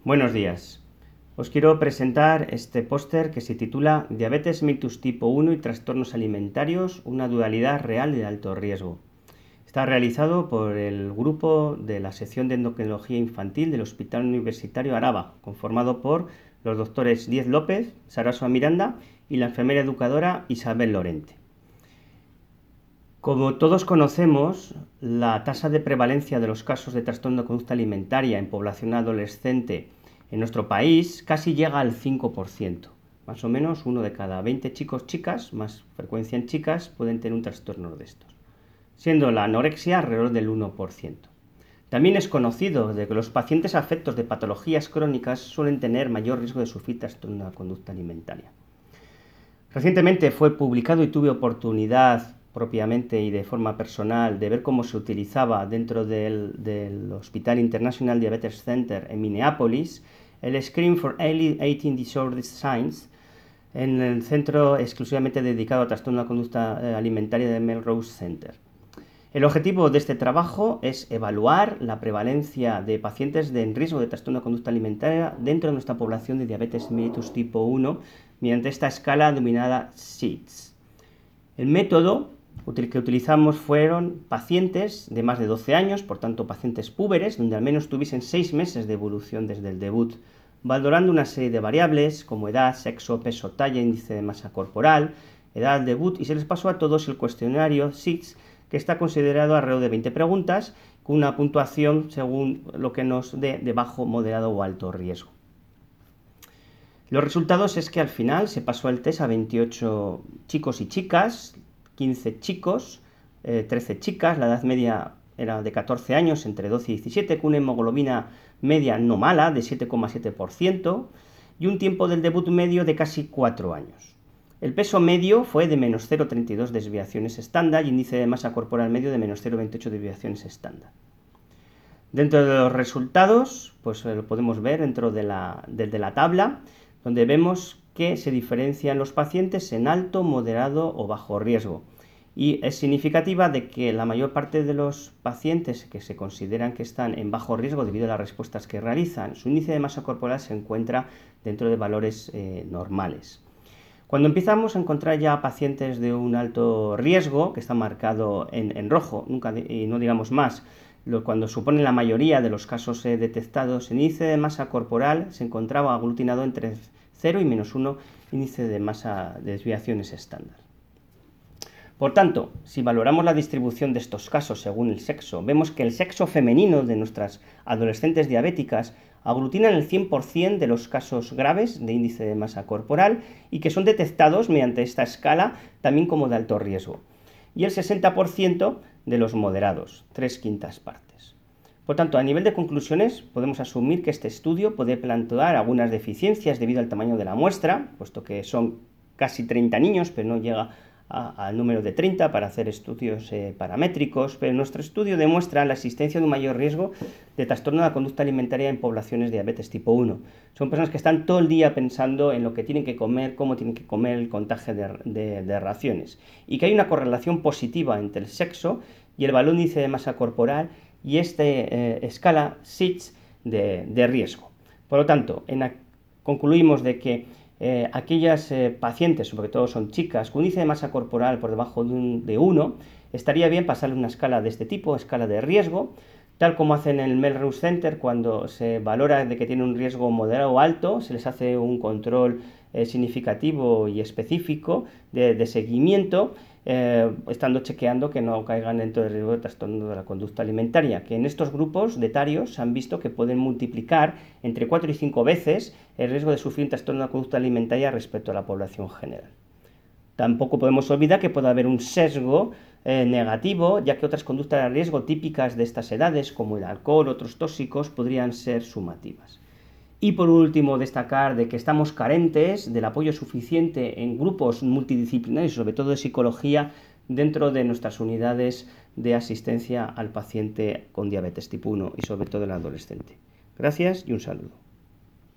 Buenos días. Os quiero presentar este póster que se titula Diabetes mellitus tipo 1 y trastornos alimentarios, una dualidad real de alto riesgo. Está realizado por el grupo de la sección de endocrinología infantil del Hospital Universitario Araba, conformado por los doctores Díez López, Sarasua Miranda y la enfermera educadora Isabel Lorente. Como todos conocemos, la tasa de prevalencia de los casos de trastorno de conducta alimentaria en población adolescente en nuestro país casi llega al 5%. Más o menos uno de cada 20 chicos chicas, más frecuencia en chicas, pueden tener un trastorno de estos, siendo la anorexia alrededor del 1%. También es conocido de que los pacientes afectos de patologías crónicas suelen tener mayor riesgo de sufrir trastorno de conducta alimentaria. Recientemente fue publicado y tuve oportunidad propiamente y de forma personal de ver cómo se utilizaba dentro del Hospital International Diabetes Center en Minneapolis el Screen for Early Eating Disorder Signs en el centro exclusivamente dedicado a trastorno de conducta alimentaria de Melrose Center. El objetivo de este trabajo es evaluar la prevalencia de pacientes en riesgo de trastorno de conducta alimentaria dentro de nuestra población de diabetes mellitus tipo 1 mediante esta escala denominada SIDS. El método que utilizamos fueron pacientes de más de 12 años, por tanto pacientes púberes, donde al menos tuviesen 6 meses de evolución desde el debut, valorando una serie de variables como edad, sexo, peso, talla, índice de masa corporal, edad, debut, y se les pasó a todos el cuestionario SIDS, que está considerado alrededor de 20 preguntas, con una puntuación según lo que nos dé de bajo, moderado o alto riesgo. Los resultados es que al final se pasó el test a 28 chicos y chicas, 15 chicos, 13 chicas, la edad media era de 14 años, entre 12 y 17, con una hemoglobina media no mala de 7,7% y un tiempo del debut medio de casi 4 años. El peso medio fue de menos 0,32 desviaciones estándar y índice de masa corporal medio de menos 0,28 desviaciones estándar. Dentro de los resultados, pues lo podemos ver dentro de la tabla, donde vemos que se diferencian los pacientes en alto, moderado o bajo riesgo. Y es significativa de que la mayor parte de los pacientes que se consideran que están en bajo riesgo debido a las respuestas que realizan, su índice de masa corporal se encuentra dentro de valores normales. Cuando empezamos a encontrar ya pacientes de un alto riesgo, que está marcado en rojo, y no digamos más, cuando supone la mayoría de los casos detectados, el índice de masa corporal se encontraba aglutinado entre 0 y menos 1 índice de masa de desviaciones estándar. Por tanto, si valoramos la distribución de estos casos según el sexo, vemos que el sexo femenino de nuestras adolescentes diabéticas aglutinan el 100% de los casos graves de índice de masa corporal y que son detectados mediante esta escala también como de alto riesgo, y el 60% de los moderados, 3/5 partes. Por tanto, a nivel de conclusiones, podemos asumir que este estudio puede plantear algunas deficiencias debido al tamaño de la muestra, puesto que son casi 30 niños, pero no llega al número de 30 para hacer estudios paramétricos, pero nuestro estudio demuestra la existencia de un mayor riesgo de trastorno de la conducta alimentaria en poblaciones de diabetes tipo 1. Son personas que están todo el día pensando en lo que tienen que comer, cómo tienen que comer, el contaje de raciones, y que hay una correlación positiva entre el sexo y el valor índice de masa corporal y esta escala SIDS de riesgo. Por lo tanto, concluimos de que aquellas pacientes, sobre todo son chicas, con índice de masa corporal por debajo de 1, estaría bien pasarle una escala de este tipo, escala de riesgo, tal como hacen en el Melrose Center. Cuando se valora de que tiene un riesgo moderado o alto, se les hace un control significativo y específico de seguimiento, estando chequeando que no caigan dentro del riesgo de trastorno de la conducta alimentaria, que en estos grupos de etarios se han visto que pueden multiplicar entre 4 y 5 veces el riesgo de sufrir un trastorno de la conducta alimentaria respecto a la población general. Tampoco podemos olvidar que puede haber un sesgo negativo, ya que otras conductas de riesgo típicas de estas edades, como el alcohol o otros tóxicos, podrían ser sumativas. Y por último, destacar de que estamos carentes del apoyo suficiente en grupos multidisciplinarios, sobre todo de psicología, dentro de nuestras unidades de asistencia al paciente con diabetes tipo 1 y sobre todo el adolescente. Gracias y un saludo.